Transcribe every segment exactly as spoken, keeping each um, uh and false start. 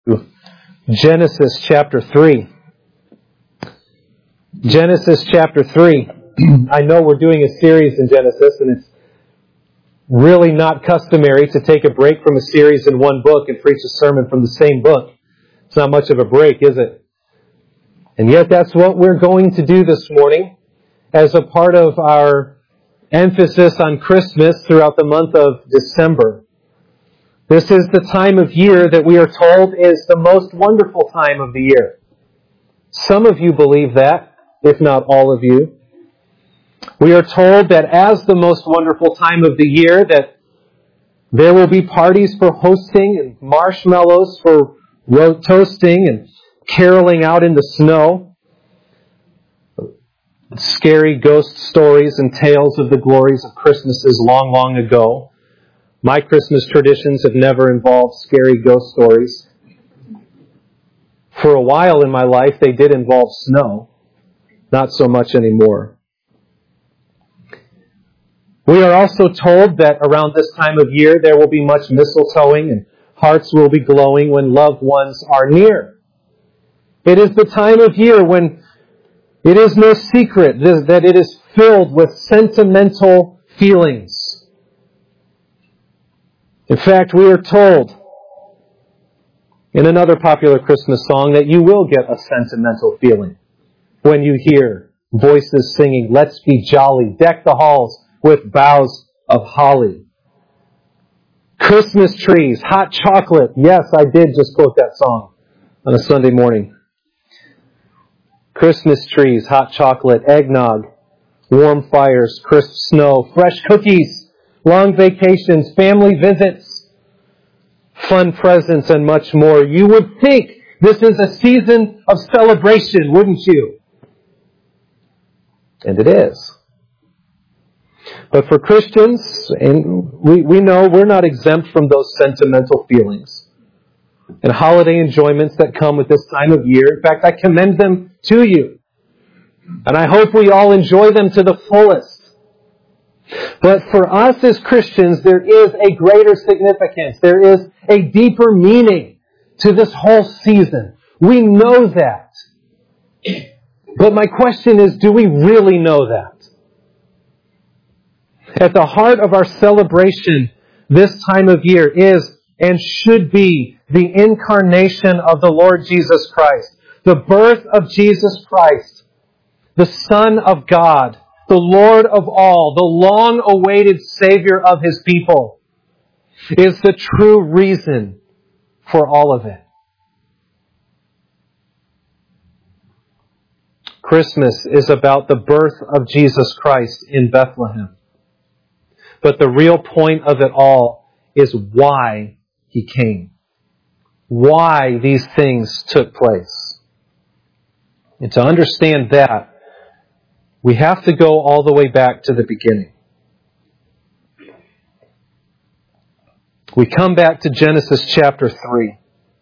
Genesis chapter three. Genesis chapter three. I know we're doing a series in Genesis, and it's really not customary to take a break from a series in one book and preach a sermon from the same book. It's not much of a break, is it? And yet that's what we're going to do this morning as a part of our emphasis on Christmas throughout the month of December. This is the time of year that we are told is the most wonderful time of the year. Some of you believe that, if not all of you. We are told that as the most wonderful time of the year, that there will be parties for hosting and marshmallows for toasting and caroling out in the snow. Scary ghost stories and tales of the glories of Christmases long, long ago. My Christmas traditions have never involved scary ghost stories. For a while in my life, they did involve snow. Not so much anymore. We are also told that around this time of year, there will be much mistletoeing and hearts will be glowing when loved ones are near. It is the time of year when it is no secret that it is filled with sentimental feelings. In fact, we are told in another popular Christmas song that you will get a sentimental feeling when you hear voices singing, "Let's be jolly, deck the halls with boughs of holly." Christmas trees, hot chocolate. Yes, I did just quote that song on a Sunday morning. Christmas trees, hot chocolate, eggnog, warm fires, crisp snow, fresh cookies, long vacations, family visits, fun presents, and much more. You would think this is a season of celebration, wouldn't you? And it is. But for Christians, and we, we know we're not exempt from those sentimental feelings and holiday enjoyments that come with this time of year. In fact, I commend them to you. And I hope we all enjoy them to the fullest. But for us as Christians, there is a greater significance. There is a deeper meaning to this whole season. We know that. But my question is, do we really know that? At the heart of our celebration this time of year is and should be the incarnation of the Lord Jesus Christ. The birth of Jesus Christ, the Son of God, the Lord of all, the long-awaited Savior of His people, is the true reason for all of it. Christmas is about the birth of Jesus Christ in Bethlehem. But the real point of it all is why He came. Why these things took place. And to understand that, we have to go all the way back to the beginning. We come back to Genesis chapter three.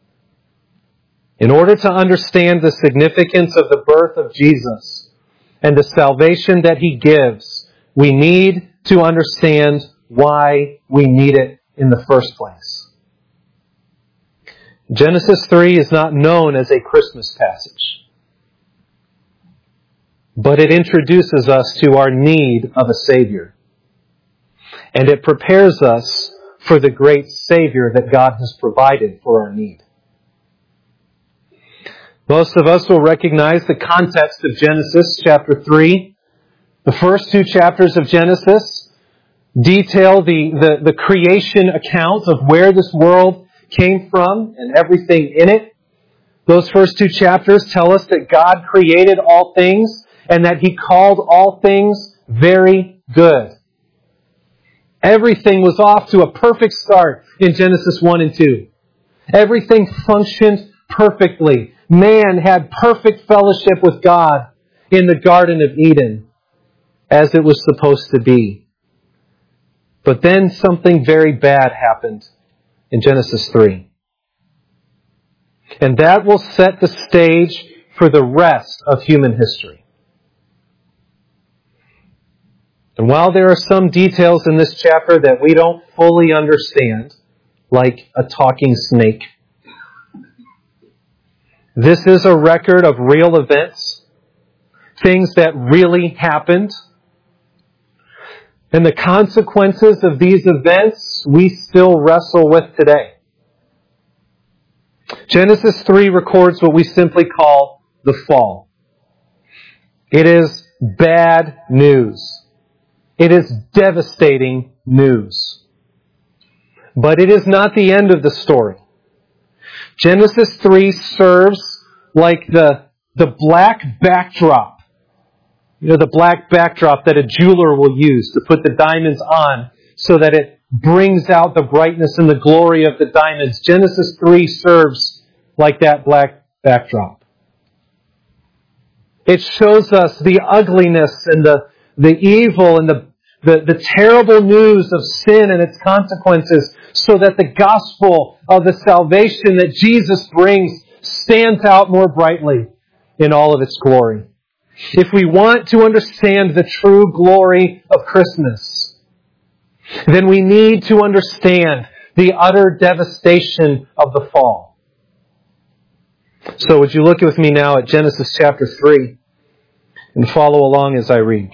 In order to understand the significance of the birth of Jesus and the salvation that He gives, we need to understand why we need it in the first place. Genesis three is not known as a Christmas passage, but it introduces us to our need of a Savior. And it prepares us for the great Savior that God has provided for our need. Most of us will recognize the context of Genesis chapter three. The first two chapters of Genesis detail the, the, the creation account of where this world came from and everything in it. Those first two chapters tell us that God created all things and that He called all things very good. Everything was off to a perfect start in Genesis one and two. Everything functioned perfectly. Man had perfect fellowship with God in the Garden of Eden, as it was supposed to be. But then something very bad happened in Genesis three. And that will set the stage for the rest of human history. And while there are some details in this chapter that we don't fully understand, like a talking snake, This is a record of real events, things that really happened. And the consequences of these events we still wrestle with today. Genesis three records what we simply call the fall. It is bad news. It is devastating news. But it is not the end of the story. Genesis three serves like the, the black backdrop. You know, the black backdrop that a jeweler will use to put the diamonds on so that it brings out the brightness and the glory of the diamonds. Genesis three serves like that black backdrop. It shows us the ugliness and the, the evil and the, the, the terrible news of sin and its consequences so that the gospel of the salvation that Jesus brings stands out more brightly in all of its glory. If we want to understand the true glory of Christmas, then we need to understand the utter devastation of the fall. So would you look with me now at Genesis chapter three and follow along as I read.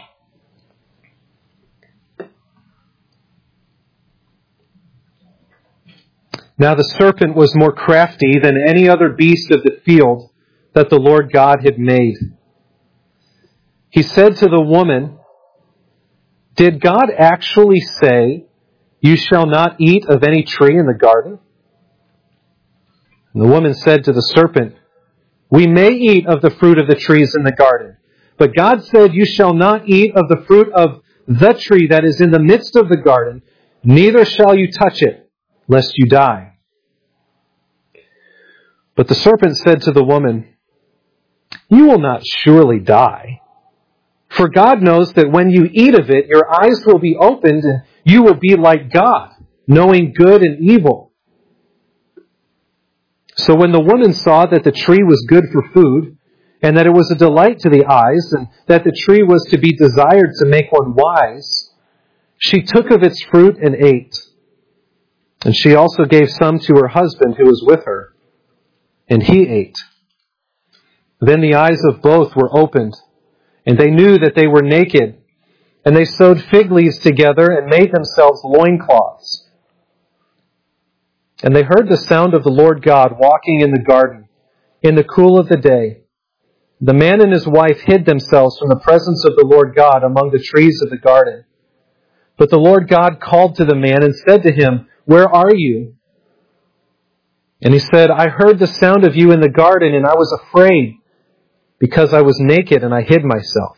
Now the serpent was more crafty than any other beast of the field that the Lord God had made. He said to the woman, "Did God actually say, 'You shall not eat of any tree in the garden'?" And the woman said to the serpent, "We may eat of the fruit of the trees in the garden, but God said, 'You shall not eat of the fruit of the tree that is in the midst of the garden, neither shall you touch it, lest you die.' But the serpent said to the woman, 'You will not surely die. For God knows that when you eat of it, your eyes will be opened and you will be like God, knowing good and evil.' So when the woman saw that the tree was good for food, and that it was a delight to the eyes, and that the tree was to be desired to make one wise, she took of its fruit and ate. And she also gave some to her husband who was with her, and he ate. Then the eyes of both were opened, and they knew that they were naked, and they sewed fig leaves together and made themselves loincloths. And they heard the sound of the Lord God walking in the garden in the cool of the day. The man and his wife hid themselves from the presence of the Lord God among the trees of the garden. But the Lord God called to the man and said to him, 'Where are you?' And he said, 'I heard the sound of you in the garden, and I was afraid, because I was naked and I hid myself.'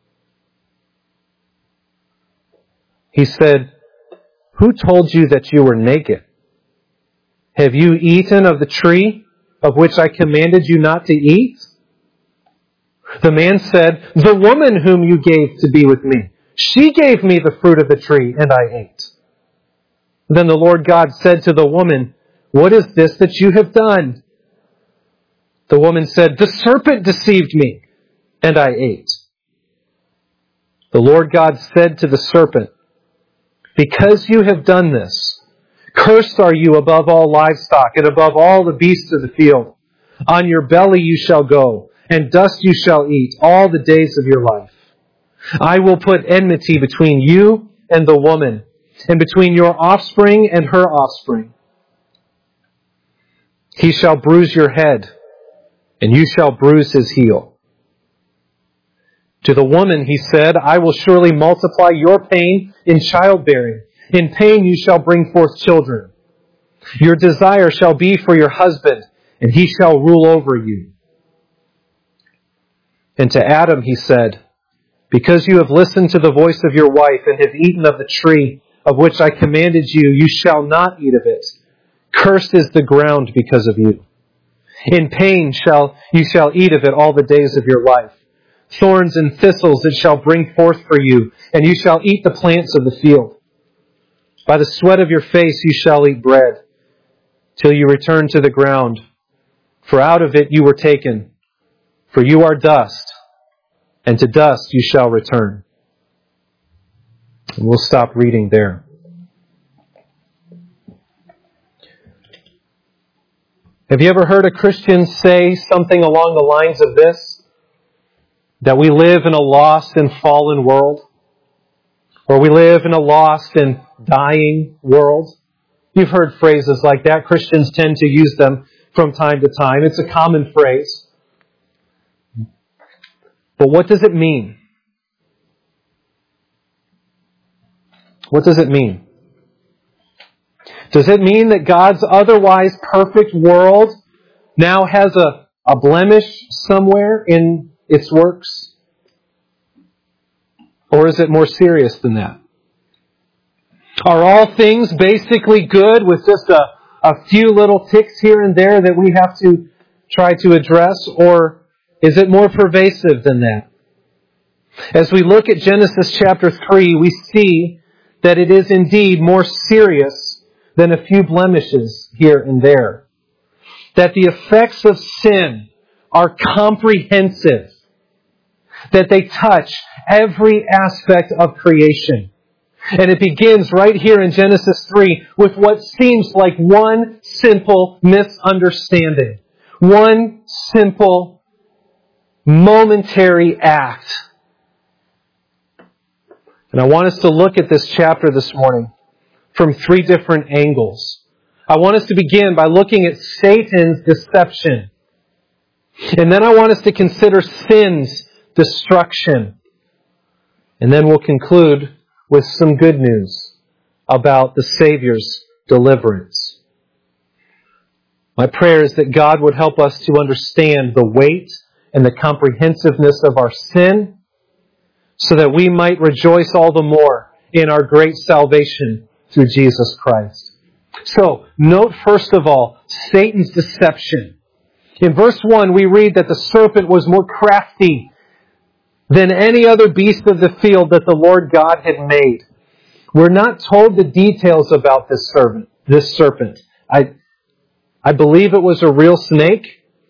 He said, 'Who told you that you were naked? Have you eaten of the tree of which I commanded you not to eat?' The man said, 'The woman whom you gave to be with me, she gave me the fruit of the tree, and I ate.' Then the Lord God said to the woman, 'What is this that you have done?' The woman said, 'The serpent deceived me, and I ate.' The Lord God said to the serpent, 'Because you have done this, cursed are you above all livestock and above all the beasts of the field. On your belly you shall go, and dust you shall eat all the days of your life. I will put enmity between you and the woman, and between your offspring and her offspring. He shall bruise your head, and you shall bruise his heel.' To the woman he said, 'I will surely multiply your pain in childbearing. In pain you shall bring forth children. Your desire shall be for your husband, and he shall rule over you.' And to Adam he said, 'Because you have listened to the voice of your wife and have eaten of the tree of which I commanded you, you shall not eat of it. Cursed is the ground because of you. In pain shall you shall eat of it all the days of your life. Thorns and thistles it shall bring forth for you, and you shall eat the plants of the field. By the sweat of your face you shall eat bread, till you return to the ground. For out of it you were taken. For you are dust, and to dust you shall return.'" And we'll stop reading there. Have you ever heard a Christian say something along the lines of this? That we live in a lost and fallen world? Or we live in a lost and dying world? You've heard phrases like that. Christians tend to use them from time to time. It's a common phrase. But what does it mean? What does it mean? Does it mean that God's otherwise perfect world now has a, a blemish somewhere in its works? Or is it more serious than that? Are all things basically good with just a, a few little ticks here and there that we have to try to address? Or is it more pervasive than that? As we look at Genesis chapter three, we see that it is indeed more serious than a few blemishes here and there. That the effects of sin are comprehensive. That they touch every aspect of creation. And it begins right here in Genesis three with what seems like one simple misunderstanding. One simple, momentary act. And I want us to look at this chapter this morning from three different angles. I want us to begin by looking at Satan's deception. And then I want us to consider sin's destruction. And then we'll conclude with some good news about the Savior's deliverance. My prayer is that God would help us to understand the weight and the comprehensiveness of our sin, so that we might rejoice all the more in our great salvation through Jesus Christ. So, note first of all, Satan's deception. In verse one, we read that the serpent was more crafty than any other beast of the field that the Lord God had made. We're not told the details about this serpent. This serpent. I, I believe it was a real snake.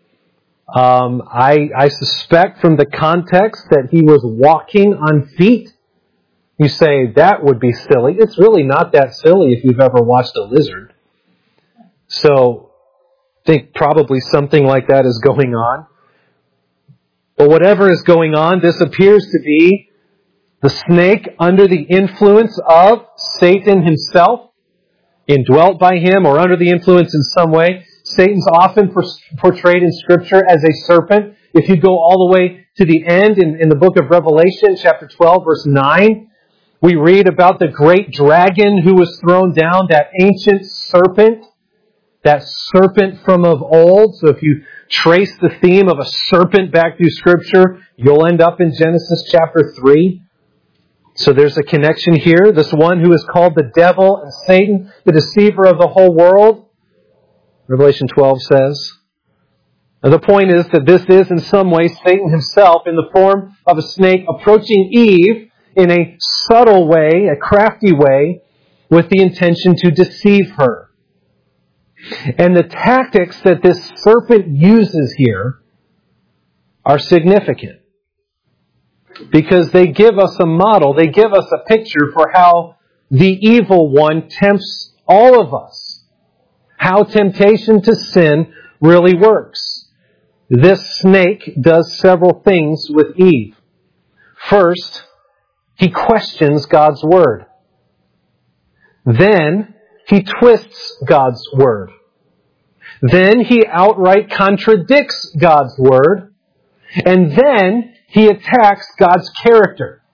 Um, I, I suspect from the context that he was walking on feet. You say, that would be silly. It's really not that silly if you've ever watched a lizard. So, I think probably something like that is going on. But whatever is going on, this appears to be the snake under the influence of Satan himself, indwelt by him or under the influence in some way. Satan's often portrayed in Scripture as a serpent. If you go all the way to the end in, in the book of Revelation, chapter twelve, verse nine, we read about the great dragon who was thrown down, that ancient serpent, that serpent from of old. So if you trace the theme of a serpent back through Scripture, you'll end up in Genesis chapter three. So there's a connection here. This one who is called the devil and Satan, the deceiver of the whole world. Revelation twelve says. And the point is that this is in some way Satan himself in the form of a snake approaching Eve in a subtle way, a crafty way, with the intention to deceive her. And the tactics that this serpent uses here are significant. Because they give us a model, they give us a picture for how the evil one tempts all of us. How temptation to sin really works. This snake does several things with Eve. First, he questions God's word. Then, he twists God's word. Then, he outright contradicts God's word. And then, he attacks God's character.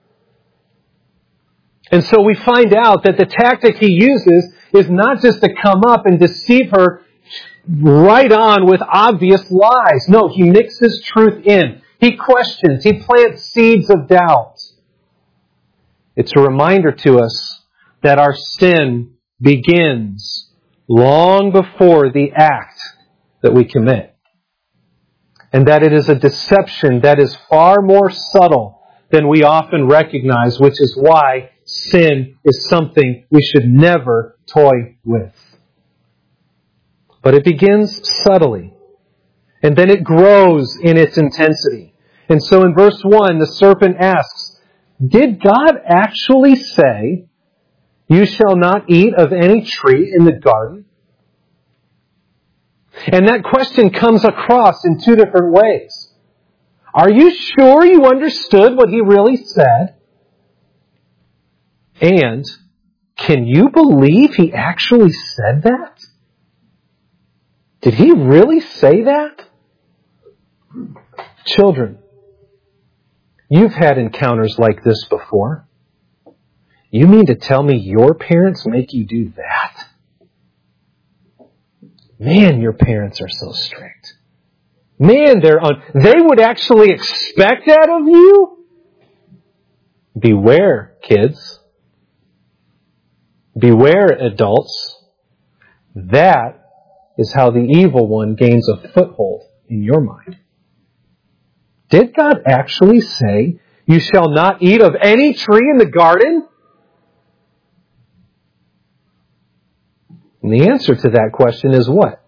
And so we find out that the tactic he uses is not just to come up and deceive her right on with obvious lies. No, he mixes truth in. He questions. He plants seeds of doubt. It's a reminder to us that our sin begins long before the act that we commit. And that it is a deception that is far more subtle than we often recognize, which is why sin is something we should never toy with. But it begins subtly, and then it grows in its intensity. And so in verse one, the serpent asks, did God actually say, you shall not eat of any tree in the garden? And that question comes across in two different ways. Are you sure you understood what he really said? And can you believe he actually said that? Did he really say that? Children, you've had encounters like this before. You mean to tell me your parents make you do that? Man, your parents are so strict. Man, they're on. They would actually expect that of you? Beware, kids. Beware, adults. That is how the evil one gains a foothold in your mind. Did God actually say, you shall not eat of any tree in the garden? And the answer to that question is what?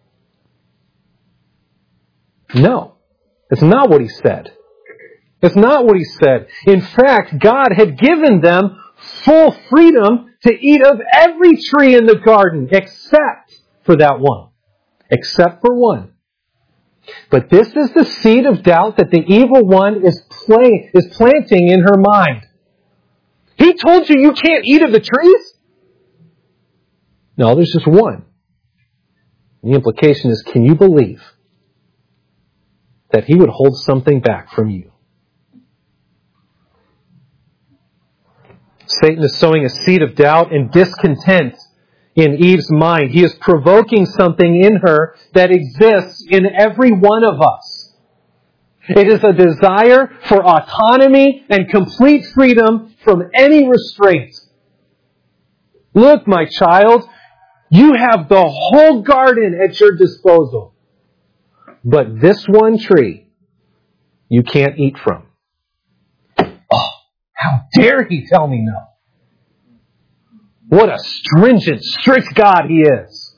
No. It's not what he said. It's not what he said. In fact, God had given them full freedom to eat of every tree in the garden except for that one. Except for one. But this is the seed of doubt that the evil one is, play, is planting in her mind. He told you you can't eat of the trees? No, there's just one. The implication is, can you believe that he would hold something back from you? Satan is sowing a seed of doubt and discontent in Eve's mind. He is provoking something in her that exists in every one of us. It is a desire for autonomy and complete freedom from any restraint. Look, my child, you have the whole garden at your disposal. But this one tree, you can't eat from. Oh, how dare he tell me no? What a stringent, strict God he is.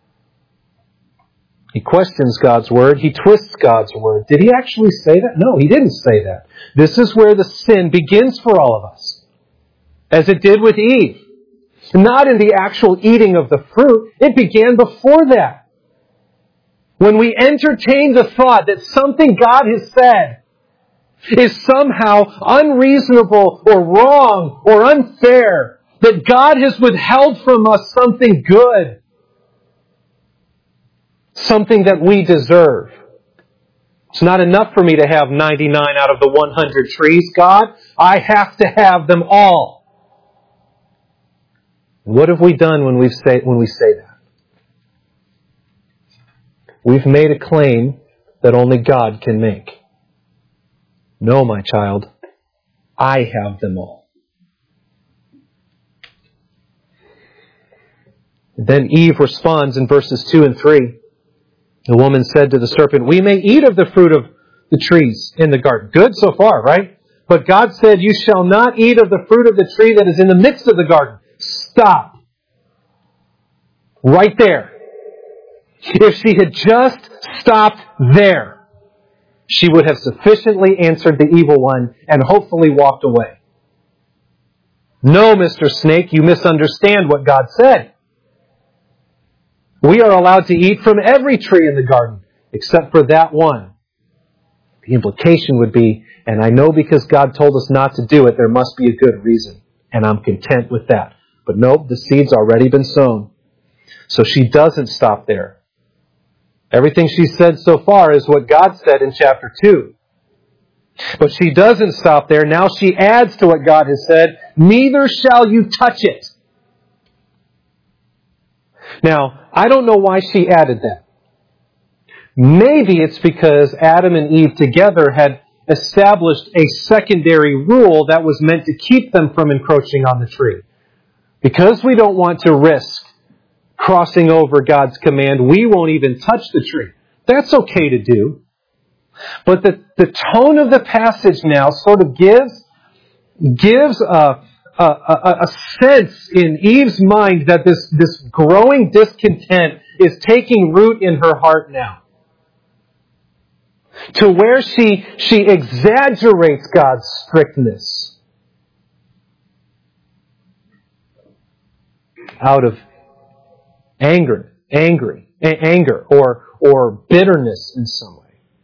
He questions God's word. He twists God's word. Did he actually say that? No, he didn't say that. This is where the sin begins for all of us. As it did with Eve. Not in the actual eating of the fruit. It began before that. When we entertain the thought that something God has said is somehow unreasonable or wrong or unfair, that God has withheld from us something good, something that we deserve. It's not enough for me to have ninety-nine out of the one hundred trees, God. I have to have them all. What have we done when we say, when we say that? We've made a claim that only God can make. No, my child, I have them all. Then Eve responds in verses two and three. The woman said to the serpent, we may eat of the fruit of the trees in the garden. Good so far, right? But God said, you shall not eat of the fruit of the tree that is in the midst of the garden. Stop. Right there. If she had just stopped there, she would have sufficiently answered the evil one and hopefully walked away. No, Mister Snake, you misunderstand what God said. We are allowed to eat from every tree in the garden, except for that one. The implication would be, and I know because God told us not to do it, there must be a good reason. And I'm content with that. But nope, the seed's already been sown. So she doesn't stop there. Everything she said so far is what God said in chapter two. But she doesn't stop there. Now she adds to what God has said, neither shall you touch it. Now, I don't know why she added that. Maybe it's because Adam and Eve together had established a secondary rule that was meant to keep them from encroaching on the tree. Because we don't want to risk crossing over God's command, we won't even touch the tree. That's okay to do. But the, the tone of the passage now sort of gives, gives a, a, a, a sense in Eve's mind that this, this growing discontent is taking root in her heart now. To where she, she exaggerates God's strictness out of anger, angry, a- anger or, or bitterness in some way.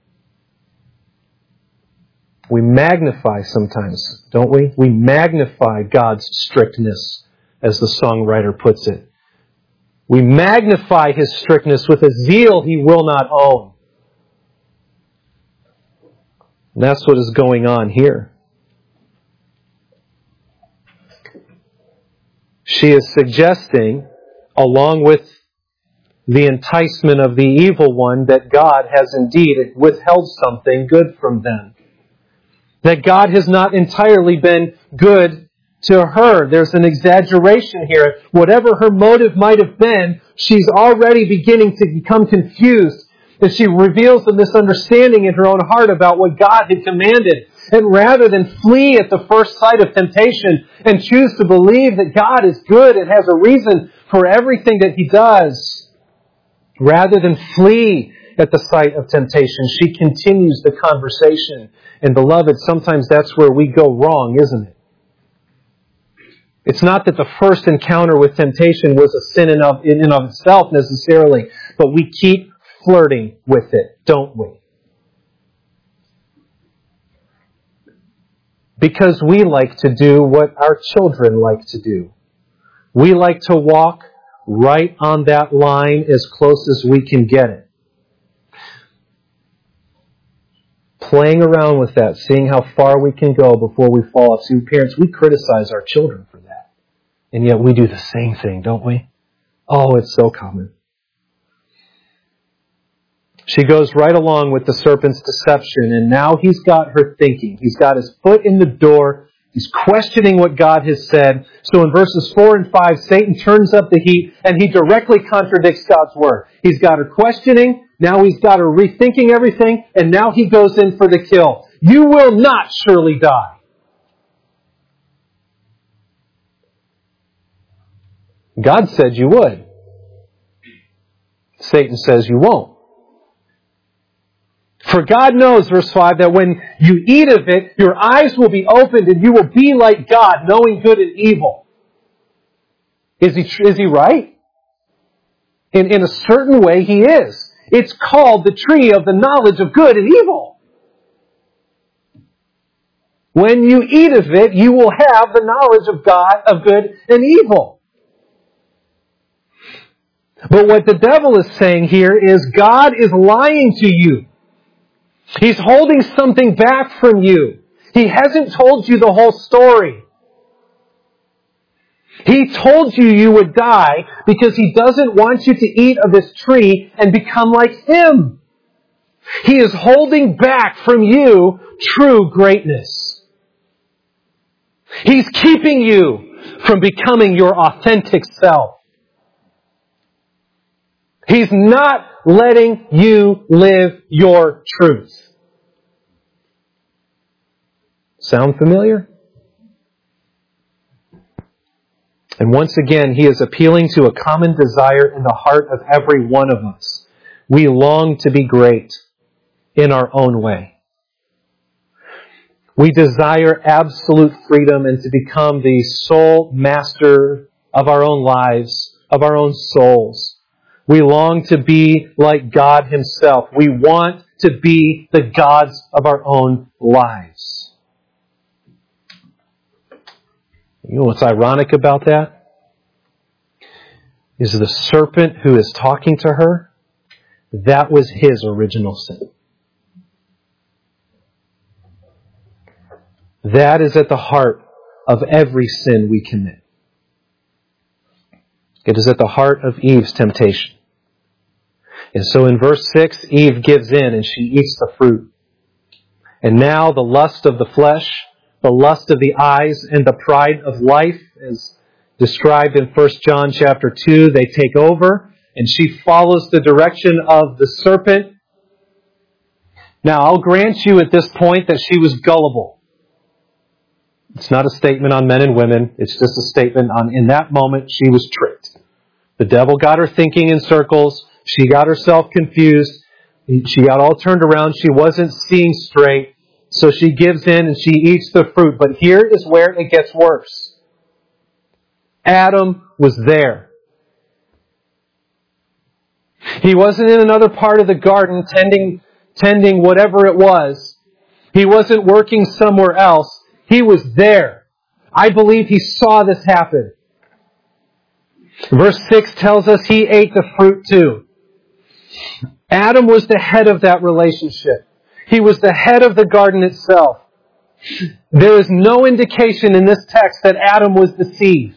We magnify sometimes, don't we? We magnify God's strictness, as the songwriter puts it. We magnify His strictness with a zeal He will not own. And that's what is going on here. She is suggesting, along with the enticement of the evil one, that God has indeed withheld something good from them. That God has not entirely been good to her. There's an exaggeration here. Whatever her motive might have been, she's already beginning to become confused as she reveals a misunderstanding in her own heart about what God had commanded. And rather than flee at the first sight of temptation and choose to believe that God is good and has a reason for everything that He does, rather than flee at the sight of temptation, she continues the conversation. And beloved, sometimes that's where we go wrong, isn't it? It's not that the first encounter with temptation was a sin in of, in and of itself necessarily, but we keep flirting with it, don't we? Because we like to do what our children like to do. We like to walk right on that line as close as we can get it. Playing around with that, seeing how far we can go before we fall off. See, parents, we criticize our children for that. And yet we do the same thing, don't we? Oh, it's so common. She goes right along with the serpent's deception, and now he's got her thinking. He's got his foot in the door. He's questioning what God has said. So in verses four and five, Satan turns up the heat, and he directly contradicts God's word. He's got her questioning, now he's got her rethinking everything, and now he goes in for the kill. You will not surely die. God said you would. Satan says you won't. For God knows, verse five, that when you eat of it, your eyes will be opened and you will be like God, knowing good and evil. Is he, is he right? In, in a certain way, he is. It's called the tree of the knowledge of good and evil. When you eat of it, you will have the knowledge of God, of good and evil. But what the devil is saying here is God is lying to you. He's holding something back from you. He hasn't told you the whole story. He told you you would die because He doesn't want you to eat of this tree and become like Him. He is holding back from you true greatness. He's keeping you from becoming your authentic self. He's not letting you live your truth. Sound familiar? And once again, he is appealing to a common desire in the heart of every one of us. We long to be great in our own way. We desire absolute freedom and to become the sole master of our own lives, of our own souls. We long to be like God Himself. We want to be the gods of our own lives. You know what's ironic about that? Is the serpent who is talking to her, that was his original sin. That is at the heart of every sin we commit. It is at the heart of Eve's temptation. And so in verse six, Eve gives in and she eats the fruit. And now the lust of the flesh, the lust of the eyes, and the pride of life, as described in First John chapter two, they take over, and she follows the direction of the serpent. Now, I'll grant you at this point that she was gullible. It's not a statement on men and women. It's just a statement on, in that moment, she was tricked. The devil got her thinking in circles. She got herself confused. She got all turned around. She wasn't seeing straight. So she gives in and she eats the fruit. But here is where it gets worse. Adam was there. He wasn't in another part of the garden tending, tending whatever it was. He wasn't working somewhere else. He was there. I believe he saw this happen. Verse six tells us he ate the fruit too. Adam was the head of that relationship. He was the head of the garden itself. There is no indication in this text that Adam was deceived.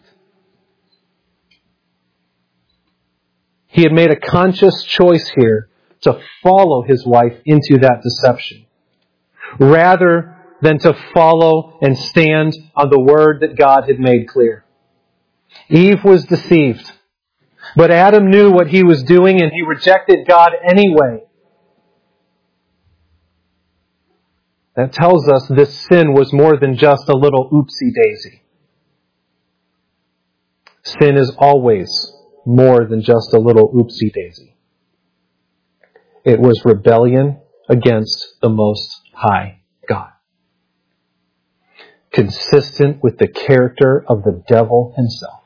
He had made a conscious choice here to follow his wife into that deception, rather than to follow and stand on the word that God had made clear. Eve was deceived, but Adam knew what he was doing and he rejected God anyway. That tells us this sin was more than just a little oopsie-daisy. Sin is always more than just a little oopsie-daisy. It was rebellion against the Most High God, consistent with the character of the devil himself.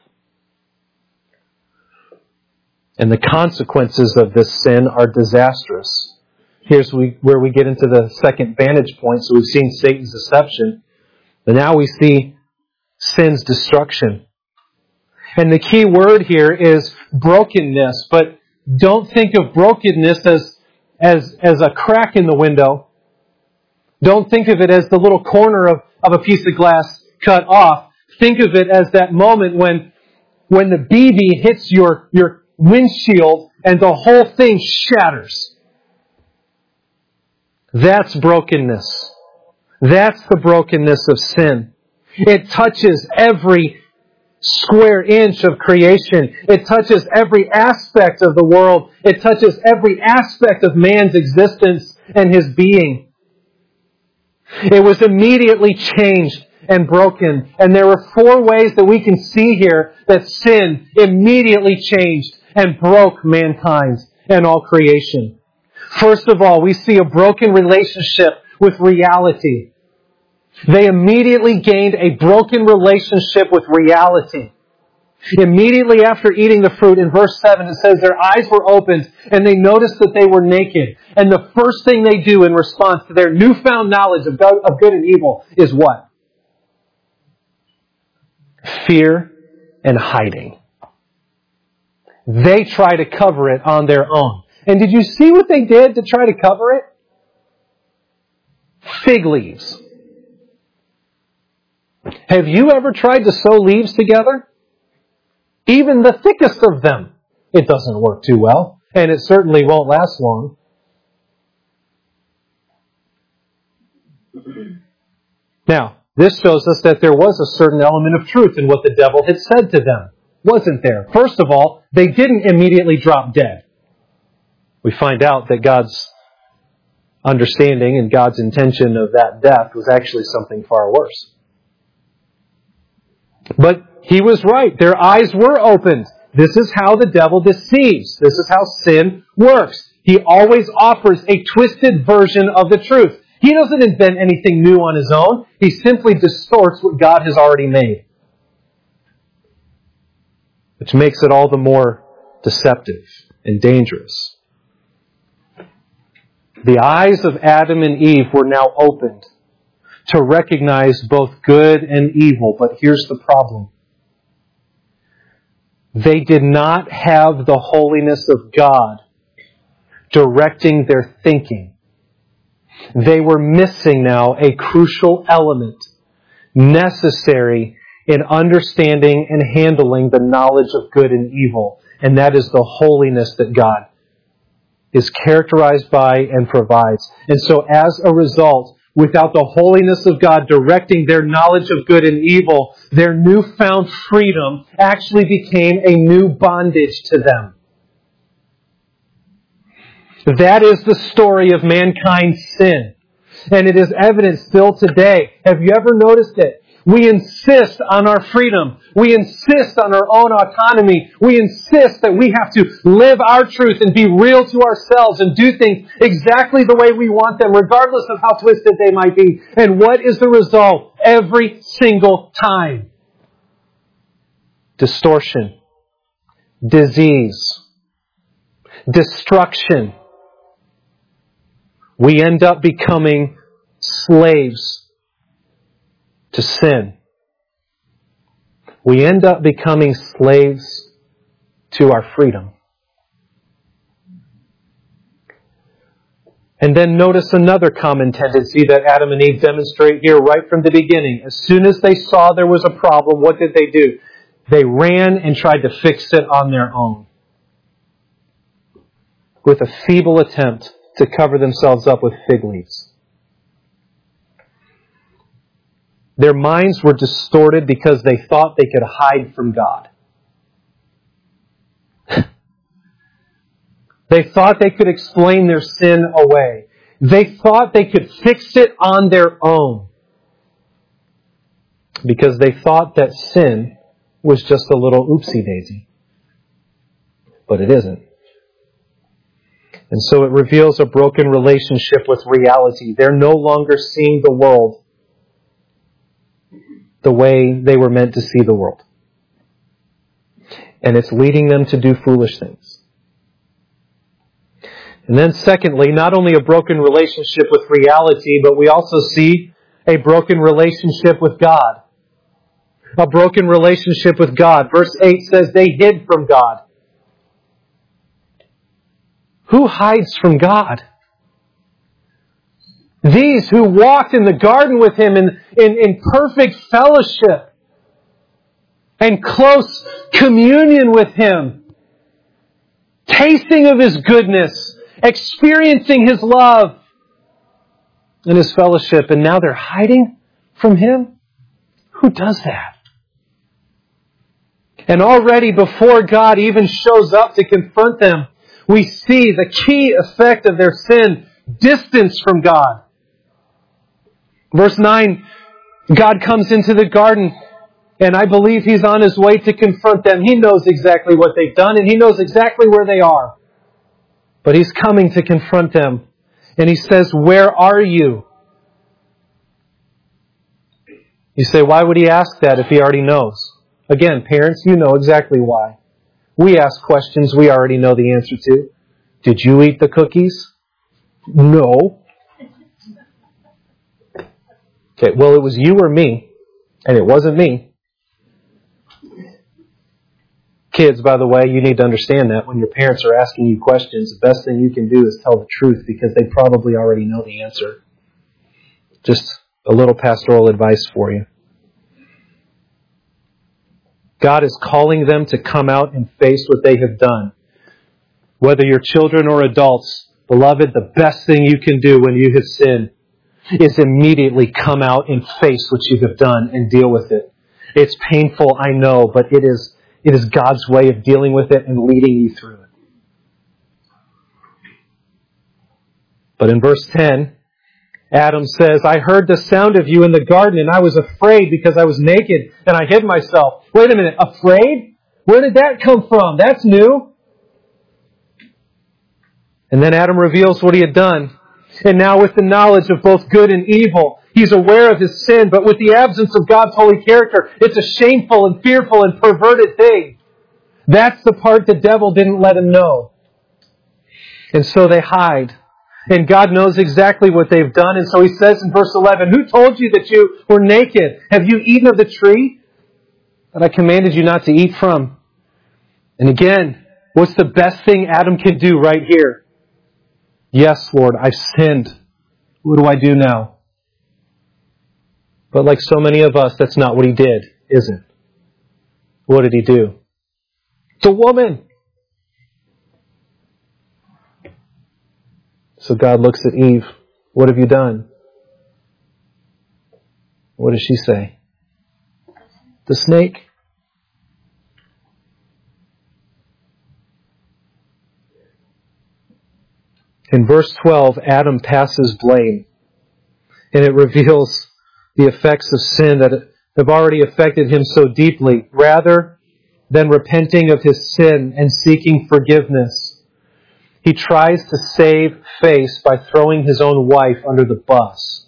And the consequences of this sin are disastrous. Here's where we get into the second vantage point. So we've seen Satan's deception, but now we see sin's destruction. And the key word here is brokenness, but don't think of brokenness as, as, as a crack in the window. Don't think of it as the little corner of, of a piece of glass cut off. Think of it as that moment when, when the B B hits your, your windshield and the whole thing shatters. That's brokenness. That's the brokenness of sin. It touches every square inch of creation. It touches every aspect of the world. It touches every aspect of man's existence and his being. It was immediately changed and broken. And there are four ways that we can see here that sin immediately changed and broke mankind and all creation. First of all, we see a broken relationship with reality. They immediately gained a broken relationship with reality. Immediately after eating the fruit, in verse seven, it says their eyes were opened and they noticed that they were naked. And the first thing they do in response to their newfound knowledge of good and evil is what? Fear and hiding. They try to cover it on their own. And did you see what they did to try to cover it? Fig leaves. Have you ever tried to sew leaves together? Even the thickest of them. It doesn't work too well. And it certainly won't last long. Now, this shows us that there was a certain element of truth in what the devil had said to them. Wasn't there? First of all, they didn't immediately drop dead. We find out that God's understanding and God's intention of that death was actually something far worse. But he was right. Their eyes were opened. This is how the devil deceives. This is how sin works. He always offers a twisted version of the truth. He doesn't invent anything new on his own. He simply distorts what God has already made, which makes it all the more deceptive and dangerous. The eyes of Adam and Eve were now opened to recognize both good and evil. But here's the problem. They did not have the holiness of God directing their thinking. They were missing now a crucial element necessary in understanding and handling the knowledge of good and evil. And that is the holiness that God is characterized by and provides. And so as a result, without the holiness of God directing their knowledge of good and evil, their newfound freedom actually became a new bondage to them. That is the story of mankind's sin. And it is evident still today. Have you ever noticed it? We insist on our freedom. We insist on our own autonomy. We insist that we have to live our truth and be real to ourselves and do things exactly the way we want them, regardless of how twisted they might be. And what is the result every single time? Distortion, disease, destruction. We end up becoming slaves to sin. We end up becoming slaves to our freedom. And then notice another common tendency that Adam and Eve demonstrate here right from the beginning. As soon as they saw there was a problem, what did they do? They ran and tried to fix it on their own, with a feeble attempt to cover themselves up with fig leaves. Their minds were distorted because they thought they could hide from God. They thought they could explain their sin away. They thought they could fix it on their own because they thought that sin was just a little oopsie-daisy. But it isn't. And so it reveals a broken relationship with reality. They're no longer seeing the world the way they were meant to see the world. And it's leading them to do foolish things. And then secondly, not only a broken relationship with reality, but we also see a broken relationship with God. A broken relationship with God. Verse eight says they hid from God. Who hides from God? These who walked in the garden with Him in, in, in perfect fellowship and close communion with Him, tasting of His goodness, experiencing His love and His fellowship, and now they're hiding from Him? Who does that? And already before God even shows up to confront them, we see the key effect of their sin, distance from God. Verse nine, God comes into the garden, and I believe He's on His way to confront them. He knows exactly what they've done, and He knows exactly where they are. But He's coming to confront them. And He says, "Where are you?" You say, why would He ask that if He already knows? Again, parents, you know exactly why. We ask questions we already know the answer to. Did you eat the cookies? No. Okay, well, it was you or me, and it wasn't me. Kids, by the way, you need to understand that when your parents are asking you questions, the best thing you can do is tell the truth because they probably already know the answer. Just a little pastoral advice for you. God is calling them to come out and face what they have done. Whether you're children or adults, beloved, the best thing you can do when you have sinned is immediately come out and face what you have done and deal with it. It's painful, I know, but it is, it is God's way of dealing with it and leading you through it. But in verse ten, Adam says, I heard the sound of you in the garden and I was afraid because I was naked and I hid myself. Wait a minute, afraid? Where did that come from? That's new. And then Adam reveals what he had done. And now with the knowledge of both good and evil, he's aware of his sin, but with the absence of God's holy character, it's a shameful and fearful and perverted thing. That's the part the devil didn't let him know. And so they hide. And God knows exactly what they've done. And so He says in verse eleven, who told you that you were naked? Have you eaten of the tree that I commanded you not to eat from? And again, what's the best thing Adam can do right here? Yes, Lord, I've sinned. What do I do now? But like so many of us, that's not what he did, is it? What did he do? It's a woman. So God looks at Eve. What have you done? What does she say? The snake. In verse twelve, Adam passes blame. And it reveals the effects of sin that have already affected him so deeply. Rather than repenting of his sin and seeking forgiveness, he tries to save face by throwing his own wife under the bus.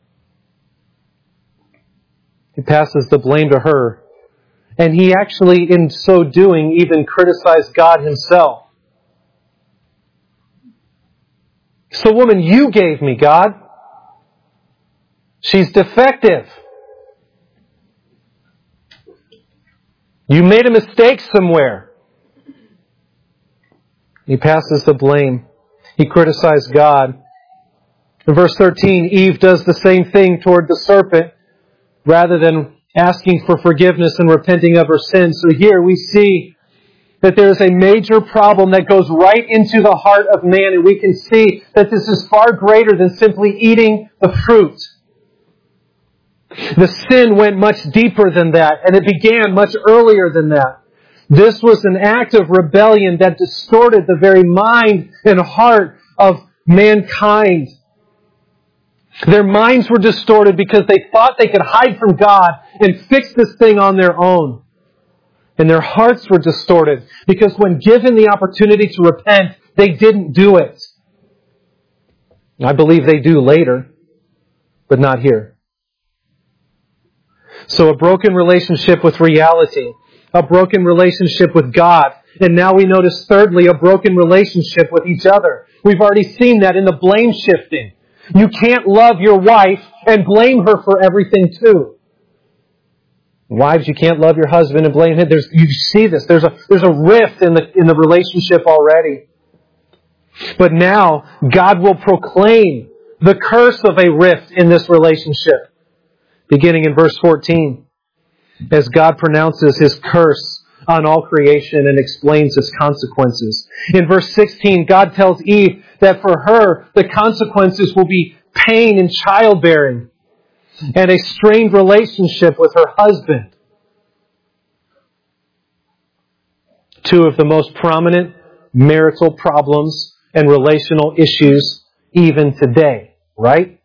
He passes the blame to her. And he actually, in so doing, even criticized God Himself. It's the woman you gave me, God. She's defective. You made a mistake somewhere. He passes the blame. He criticized God. In verse thirteen, Eve does the same thing toward the serpent rather than asking for forgiveness and repenting of her sins. So here we see that there is a major problem that goes right into the heart of man, and we can see that this is far greater than simply eating the fruit. The sin went much deeper than that, and it began much earlier than that. This was an act of rebellion that distorted the very mind and heart of mankind. Their minds were distorted because they thought they could hide from God and fix this thing on their own. And their hearts were distorted because when given the opportunity to repent, they didn't do it. I believe they do later, but not here. So a broken relationship with reality, a broken relationship with God, and now we notice thirdly, a broken relationship with each other. We've already seen that in the blame shifting. You can't love your wife and blame her for everything too. Wives, you can't love your husband and blame him. There's, you see this. There's a, there's a rift in the, in the relationship already. But now, God will proclaim the curse of a rift in this relationship. Beginning in verse fourteen. As God pronounces His curse on all creation and explains its consequences. In verse sixteen, God tells Eve that for her, the consequences will be pain in childbearing and a strained relationship with her husband. Two of the most prominent marital problems and relational issues even today, right?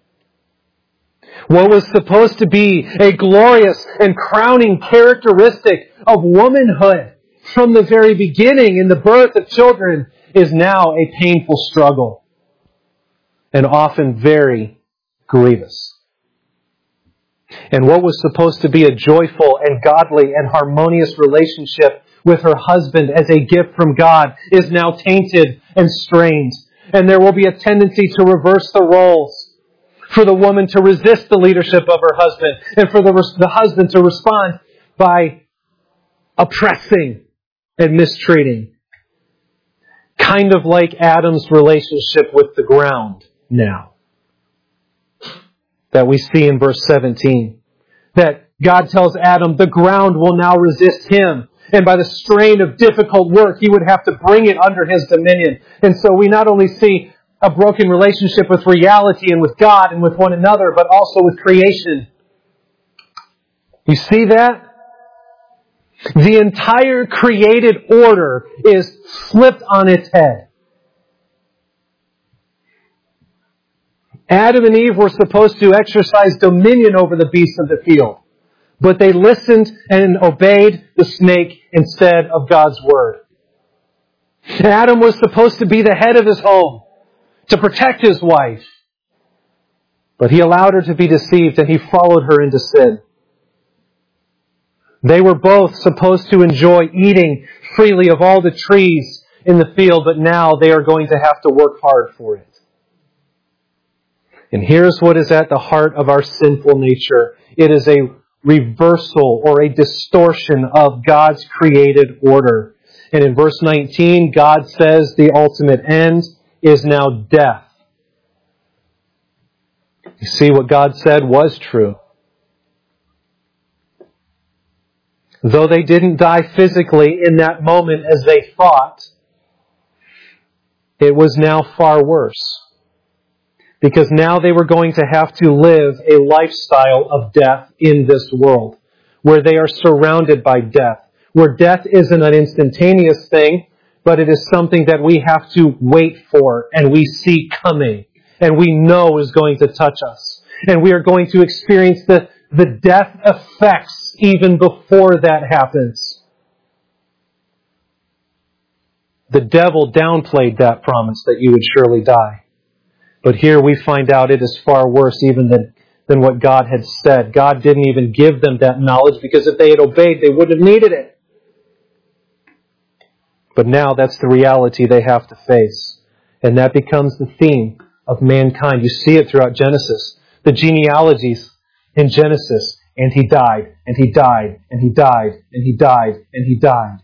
What was supposed to be a glorious and crowning characteristic of womanhood from the very beginning in the birth of children is now a painful struggle and often very grievous. And what was supposed to be a joyful and godly and harmonious relationship with her husband as a gift from God is now tainted and strained. And there will be a tendency to reverse the roles, for the woman to resist the leadership of her husband, and for the, the husband to respond by oppressing and mistreating. Kind of like Adam's relationship with the ground now. That we see in verse seventeen. That God tells Adam the ground will now resist him. And by the strain of difficult work, he would have to bring it under his dominion. And so we not only see a broken relationship with reality and with God and with one another, but also with creation. You see that? The entire created order is flipped on its head. Adam and Eve were supposed to exercise dominion over the beasts of the field, but they listened and obeyed the snake instead of God's word. Adam was supposed to be the head of his home, to protect his wife, but he allowed her to be deceived and he followed her into sin. They were both supposed to enjoy eating freely of all the trees in the field, but now they are going to have to work hard for it. And here's what is at the heart of our sinful nature. It is a reversal or a distortion of God's created order. And in verse nineteen, God says the ultimate end is now death. You see, what God said was true. Though they didn't die physically in that moment as they thought, it was now far worse. Because now they were going to have to live a lifestyle of death in this world, where they are surrounded by death, where death isn't an instantaneous thing, but it is something that we have to wait for and we see coming and we know is going to touch us. And we are going to experience the, the death effects even before that happens. The devil downplayed that promise that you would surely die. But here we find out it is far worse even than, than what God had said. God didn't even give them that knowledge because if they had obeyed, they wouldn't have needed it. But now that's the reality they have to face. And that becomes the theme of mankind. You see it throughout Genesis. The genealogies in Genesis. And he died, and he died, and he died, and he died, and he died.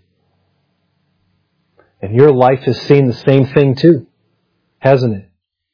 And your life has seen the same thing too, hasn't it?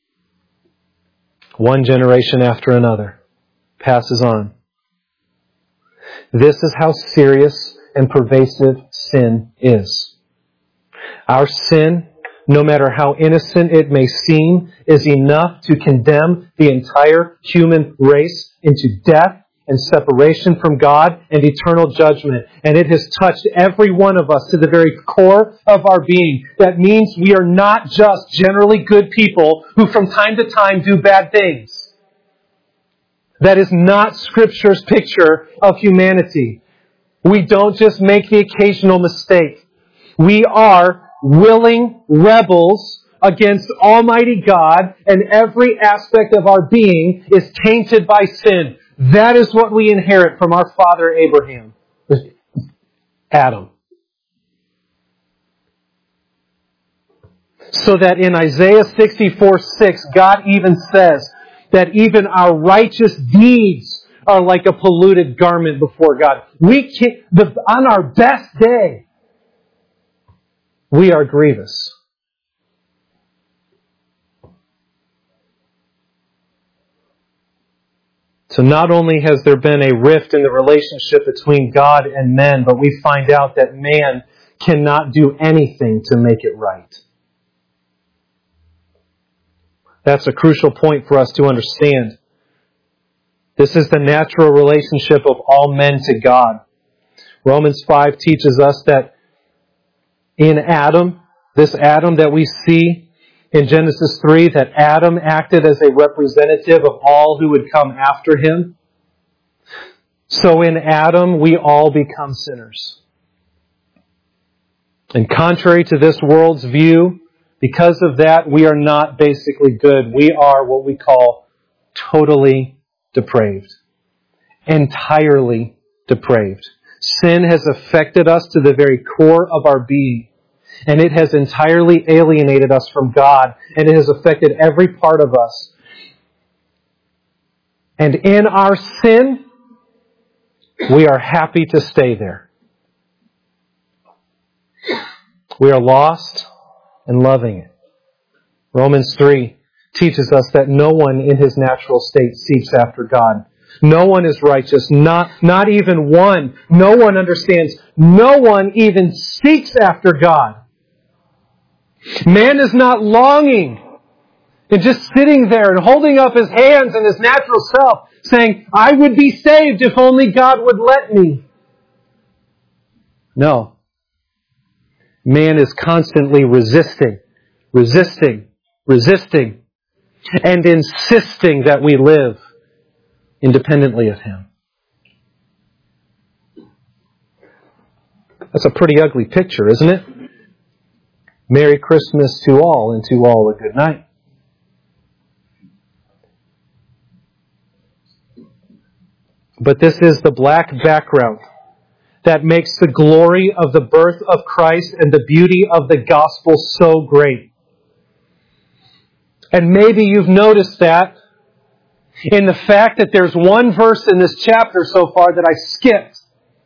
One generation after another passes on. This is how serious and pervasive sin is. Our sin, no matter how innocent it may seem, is enough to condemn the entire human race into death and separation from God and eternal judgment. And it has touched every one of us to the very core of our being. That means we are not just generally good people who from time to time do bad things. That is not Scripture's picture of humanity. We don't just make the occasional mistake. We are willing rebels against Almighty God, and every aspect of our being is tainted by sin. That is what we inherit from our father Abraham, Adam. So that in Isaiah sixty-four six, God even says that even our righteous deeds are like a polluted garment before God. We can't, the, on our best day, we are grievous. So not only has there been a rift in the relationship between God and men, but we find out that man cannot do anything to make it right. That's a crucial point for us to understand. This is the natural relationship of all men to God. Romans five teaches us that in Adam, this Adam that we see in Genesis three, that Adam acted as a representative of all who would come after him. So in Adam, we all become sinners. And contrary to this world's view, because of that, we are not basically good. We are what we call totally depraved. Entirely depraved. Sin has affected us to the very core of our being. And it has entirely alienated us from God. And it has affected every part of us. And in our sin, we are happy to stay there. We are lost and loving it. Romans three teaches us that no one in his natural state seeks after God. No one is righteous, not, not even one. No one understands. No one even seeks after God. Man is not longing and just sitting there and holding up his hands in his natural self, saying, I would be saved if only God would let me. No. Man is constantly resisting, resisting, resisting, and insisting that we live independently of Him. That's a pretty ugly picture, isn't it? Merry Christmas to all, and to all a good night. But this is the black background that makes the glory of the birth of Christ and the beauty of the gospel so great. And maybe you've noticed that in the fact that there's one verse in this chapter so far that I skipped.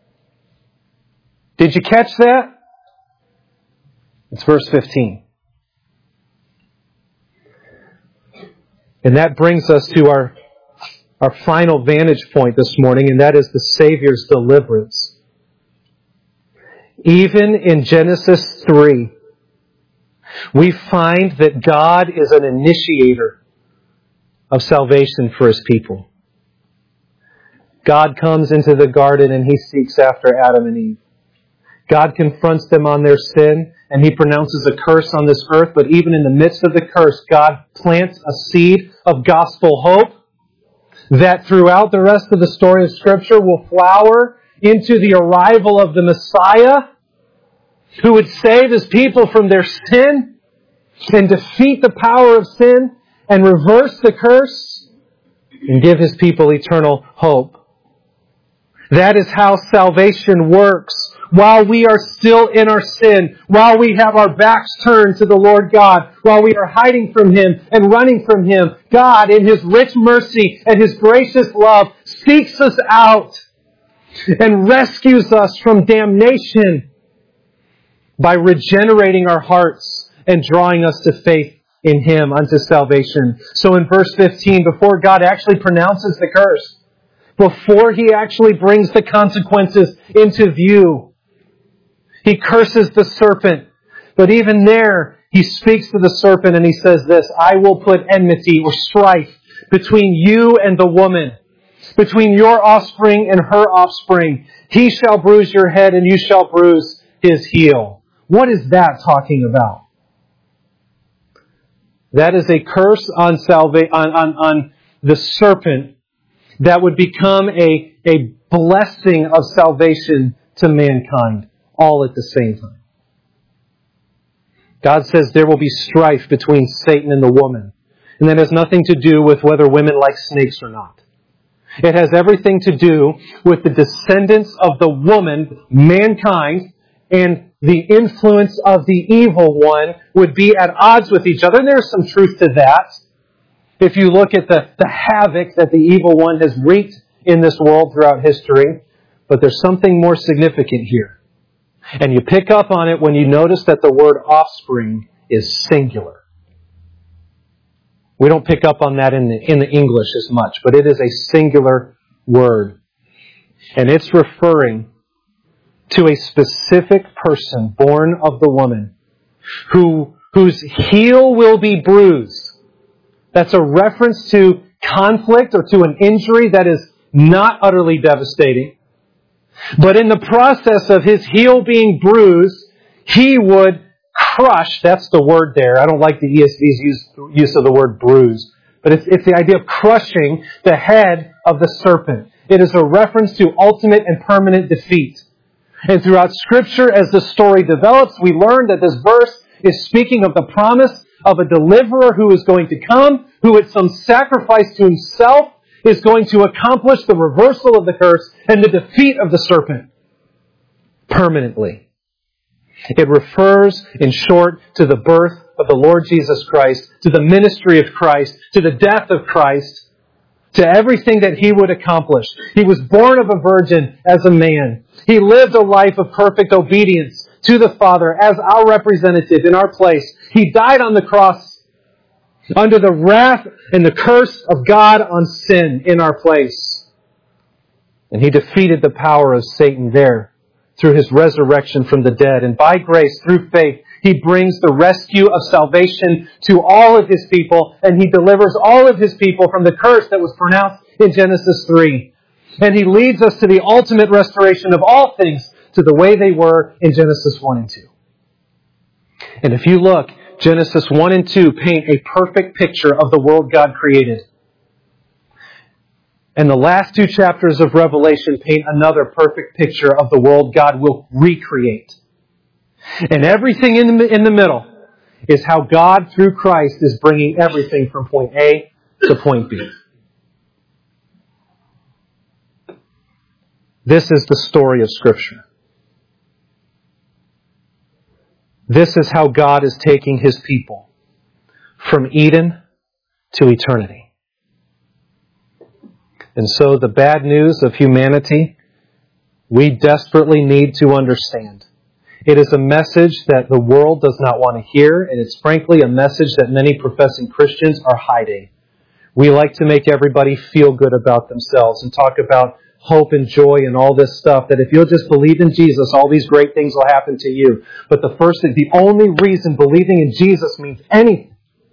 Did you catch that? It's verse fifteen. And that brings us to our, our final vantage point this morning, and that is the Savior's deliverance. Even in Genesis three, we find that God is an initiator of salvation for His people. God comes into the garden and He seeks after Adam and Eve. God confronts them on their sin, and He pronounces a curse on this earth. But even in the midst of the curse, God plants a seed of gospel hope that throughout the rest of the story of Scripture will flower into the arrival of the Messiah, who would save His people from their sin and defeat the power of sin and reverse the curse and give His people eternal hope. That is how salvation works. while we are still in our sin, while we have our backs turned to the Lord God, while we are hiding from Him and running from Him, God, in His rich mercy and His gracious love, seeks us out and rescues us from damnation by regenerating our hearts and drawing us to faith in Him unto salvation. So in verse fifteen, before God actually pronounces the curse, before He actually brings the consequences into view, He curses the serpent. But even there, He speaks to the serpent and He says this, I will put enmity or strife between you and the woman, between your offspring and her offspring. He shall bruise your head and you shall bruise his heel. What is that talking about? That is a curse on salva- on, on, on the serpent that would become a, a blessing of salvation to mankind, all at the same time. God says there will be strife between Satan and the woman. And that has nothing to do with whether women like snakes or not. It has everything to do with the descendants of the woman, mankind, and the influence of the evil one would be at odds with each other. And there's some truth to that. If you look at the, the havoc that the evil one has wreaked in this world throughout history. But there's something more significant here. And you pick up on it when you notice that the word offspring is singular. We don't pick up on that in the, in the English as much, but it is a singular word. And it's referring to a specific person born of the woman who, whose heel will be bruised. That's a reference to conflict or to an injury that is not utterly devastating. But in the process of his heel being bruised, he would crush, that's the word there. I don't like the E S V's use, use of the word bruise. But it's, it's the idea of crushing the head of the serpent. It is a reference to ultimate and permanent defeat. And throughout Scripture, as the story develops, we learn that this verse is speaking of the promise of a deliverer who is going to come, who at some sacrifice to himself is going to accomplish the reversal of the curse and the defeat of the serpent permanently. It refers, in short, to the birth of the Lord Jesus Christ, to the ministry of Christ, to the death of Christ, to everything that He would accomplish. He was born of a virgin as a man. He lived a life of perfect obedience to the Father as our representative in our place. He died on the cross under the wrath and the curse of God on sin in our place. And He defeated the power of Satan there through His resurrection from the dead. And by grace, through faith, He brings the rescue of salvation to all of His people, and He delivers all of His people from the curse that was pronounced in Genesis three. And He leads us to the ultimate restoration of all things to the way they were in Genesis one and two. And if you look, Genesis one and two paint a perfect picture of the world God created. And the last two chapters of Revelation paint another perfect picture of the world God will recreate. And everything in the, in the middle is how God, through Christ, is bringing everything from point A to point B. This is the story of Scripture. This is how God is taking His people from Eden to eternity. And so the bad news of humanity, we desperately need to understand. It is a message that the world does not want to hear, and it's frankly a message that many professing Christians are hiding. We like to make everybody feel good about themselves and talk about hope and joy and all this stuff, that if you'll just believe in Jesus, all these great things will happen to you. But the first, the only reason believing in Jesus means anything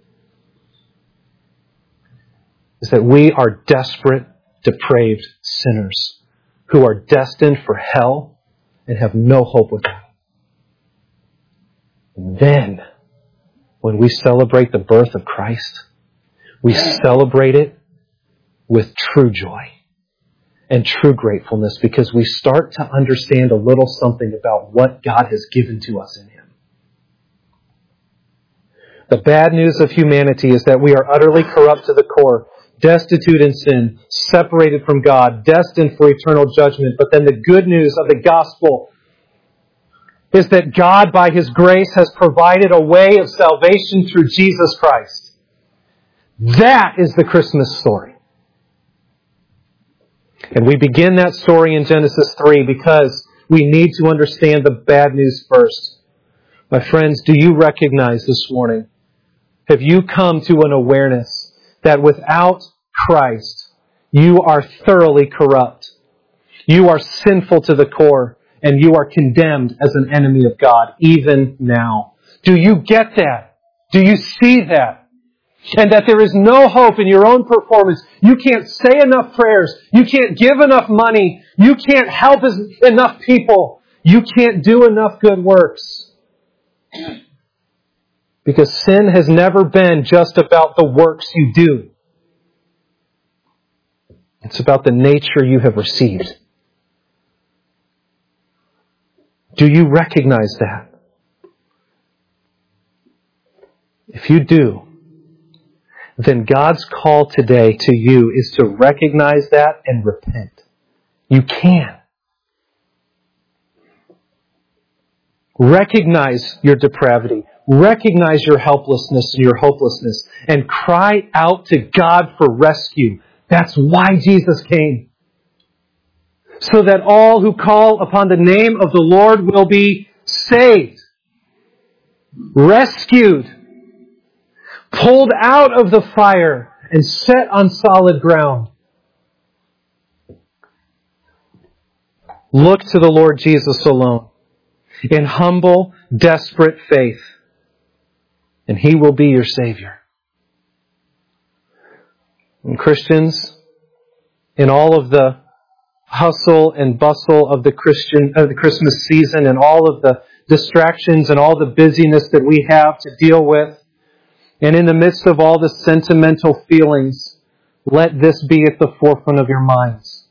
is that we are desperate, depraved sinners who are destined for hell and have no hope with God. Then, when we celebrate the birth of Christ, we celebrate it with true joy and true gratefulness, because we start to understand a little something about what God has given to us in Him. The bad news of humanity is that we are utterly corrupt to the core, destitute in sin, separated from God, destined for eternal judgment. But then the good news of the gospel is that God, by His grace, has provided a way of salvation through Jesus Christ. That is the Christmas story. And we begin that story in Genesis three because we need to understand the bad news first. My friends, do you recognize this morning? Have you come to an awareness that without Christ, you are thoroughly corrupt? You are sinful to the core, and you are condemned as an enemy of God, even now. Do you get that? Do you see that? And that there is no hope in your own performance. You can't say enough prayers. You can't give enough money. You can't help enough people. You can't do enough good works. Because sin has never been just about the works you do. It's about the nature you have received. Do you recognize that? If you do, then God's call today to you is to recognize that and repent. You can. Recognize your depravity. Recognize your helplessness and your hopelessness. And cry out to God for rescue. That's why Jesus came. So that all who call upon the name of the Lord will be saved. Rescued. Pulled out of the fire and set on solid ground. Look to the Lord Jesus alone in humble, desperate faith, and He will be your Savior. And Christians, in all of the hustle and bustle of the Christian of the Christmas season and all of the distractions and all the busyness that we have to deal with, and in the midst of all the sentimental feelings, let this be at the forefront of your minds.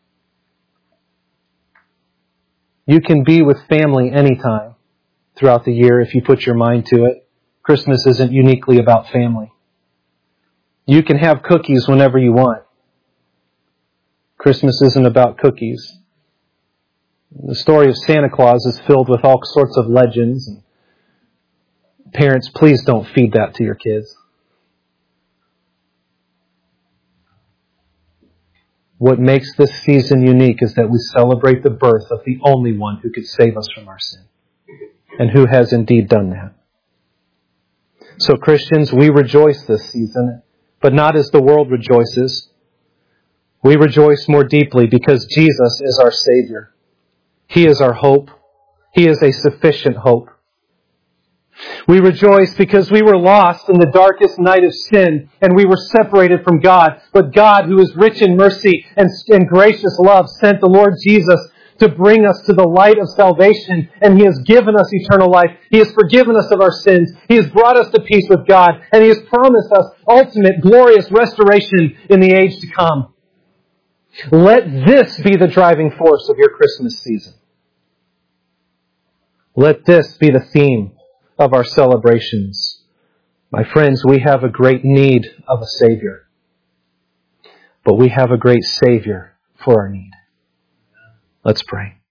You can be with family anytime throughout the year if you put your mind to it. Christmas isn't uniquely about family. You can have cookies whenever you want. Christmas isn't about cookies. The story of Santa Claus is filled with all sorts of legends. And parents, please don't feed that to your kids. What makes this season unique is that we celebrate the birth of the only one who could save us from our sin, and who has indeed done that. So Christians, we rejoice this season, but not as the world rejoices. We rejoice more deeply because Jesus is our Savior. He is our hope. He is a sufficient hope. We rejoice because we were lost in the darkest night of sin and we were separated from God. But God, who is rich in mercy and, and gracious love, sent the Lord Jesus to bring us to the light of salvation, and He has given us eternal life. He has forgiven us of our sins. He has brought us to peace with God, and He has promised us ultimate, glorious restoration in the age to come. Let this be the driving force of your Christmas season. Let this be the theme of our celebrations. My friends, we have a great need of a Savior, but we have a great Savior for our need. Let's pray.